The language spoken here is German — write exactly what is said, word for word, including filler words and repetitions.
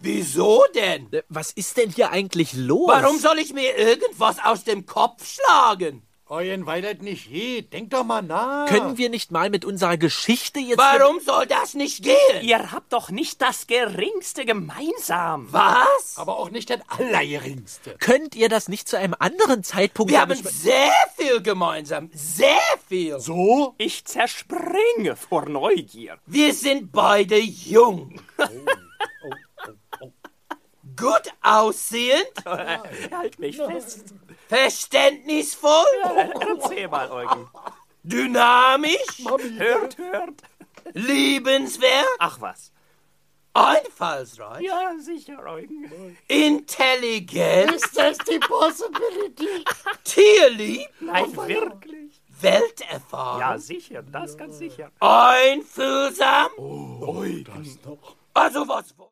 Wieso denn? Äh, Was ist denn hier eigentlich los? Warum soll ich mir irgendwas aus dem Kopf schlagen? Euren weilet nicht je. Denkt doch mal nach. Können wir nicht mal mit unserer Geschichte jetzt... Warum soll das nicht gehen? Ihr habt doch nicht das Geringste gemeinsam. Was? Aber auch nicht das Allergeringste. Könnt ihr das nicht zu einem anderen Zeitpunkt... Wir haben besprechen? sehr viel gemeinsam. Sehr viel. So? Ich zerspringe vor Neugier. Wir sind beide jung. Gut aussehend, Halt mich fest. verständnisvoll, Erzähl mal, Eugen. dynamisch, Hört, hört. liebenswert, Ach was. einfallsreich, Ja, sicher, Eugen. intelligent, Ist das die Possibility? tierlieb, Nein, wirklich. welterfahren, Ja, sicher, das ganz sicher. einfühlsam. Ui, das noch. Also was...